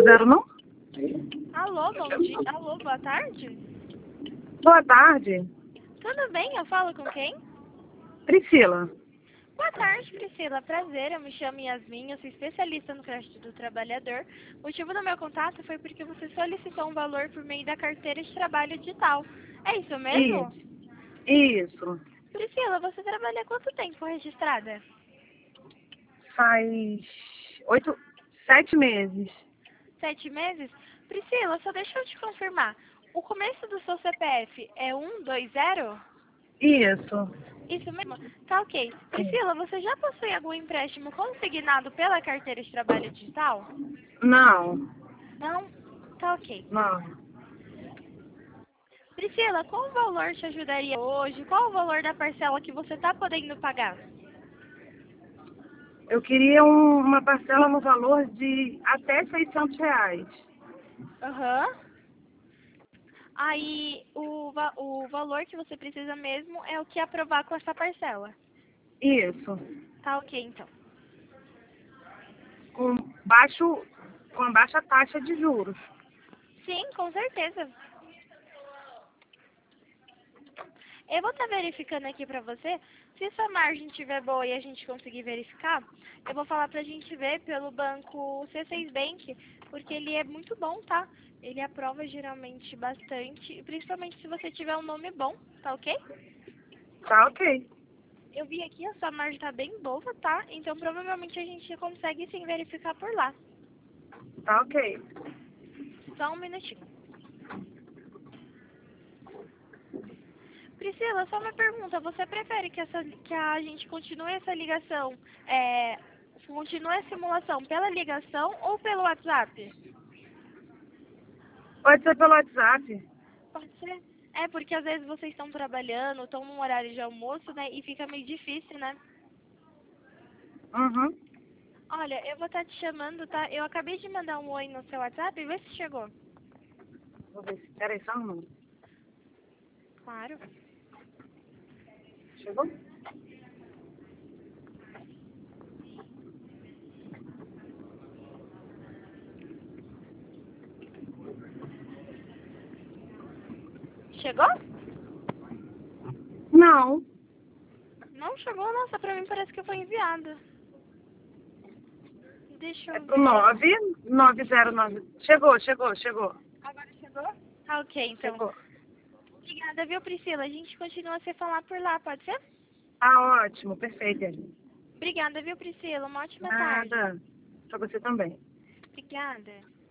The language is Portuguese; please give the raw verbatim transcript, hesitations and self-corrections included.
zero, não? Alô, bom dia. Alô, boa tarde. Boa tarde. Tudo bem? Eu falo com quem? Priscila. Boa tarde, Priscila. Prazer, eu me chamo Yasmin, eu sou especialista no crédito do trabalhador. O motivo do meu contato foi porque você solicitou um valor por meio da carteira de trabalho digital. É isso mesmo? Isso. Isso. Priscila, você trabalha há quanto tempo registrada? Faz oito, sete meses. Sete meses? Priscila, só deixa eu te confirmar. O começo do seu C P F é um dois zero? Isso. Isso mesmo? Tá ok. Priscila, você já possui algum empréstimo consignado pela carteira de trabalho digital? Não. Não? Tá ok. Não. Priscila, qual o valor te ajudaria hoje? Qual o valor da parcela que você tá podendo pagar? Eu queria um- uma parcela no valor de até seiscentos reais. Aham. Aí, o, va- o valor que você precisa mesmo é o que aprovar com essa parcela. Isso. Tá ok, então. Com baixo, com baixa taxa de juros. Sim, com certeza. Eu vou estar verificando aqui pra você. Se sua margem estiver boa e a gente conseguir verificar, eu vou falar pra gente ver pelo banco C seis Bank, porque ele é muito bom, tá? Ele aprova geralmente bastante, principalmente se você tiver um nome bom, tá ok? Tá ok. Eu vi aqui, a sua margem tá bem boa, tá? Então provavelmente a gente consegue sim verificar por lá. Tá ok. Só um minutinho. Priscila, só uma pergunta. Você prefere que, essa, que a gente continue essa ligação, é, continue a simulação pela ligação ou pelo WhatsApp? Pode ser pelo WhatsApp. Pode ser. É, porque às vezes vocês estão trabalhando, estão num horário de almoço, né? E fica meio difícil, né? Uhum. Olha, eu vou estar te chamando, tá? Eu acabei de mandar um oi no seu WhatsApp, vê se chegou. Vou ver se... Peraí, só um minuto. Claro. Chegou? Chegou? Não. Não chegou, nossa, pra mim parece que foi enviado. Deixa É eu pro ver. nove nove zero nove. Chegou, chegou, chegou. Agora chegou? Ah, ok, então. Chegou. Obrigada, viu, Priscila? A gente continua a se falar por lá, pode ser? Ah, ótimo, perfeito. Obrigada, viu, Priscila? Uma ótima tarde. Nada. Pra você também. Obrigada.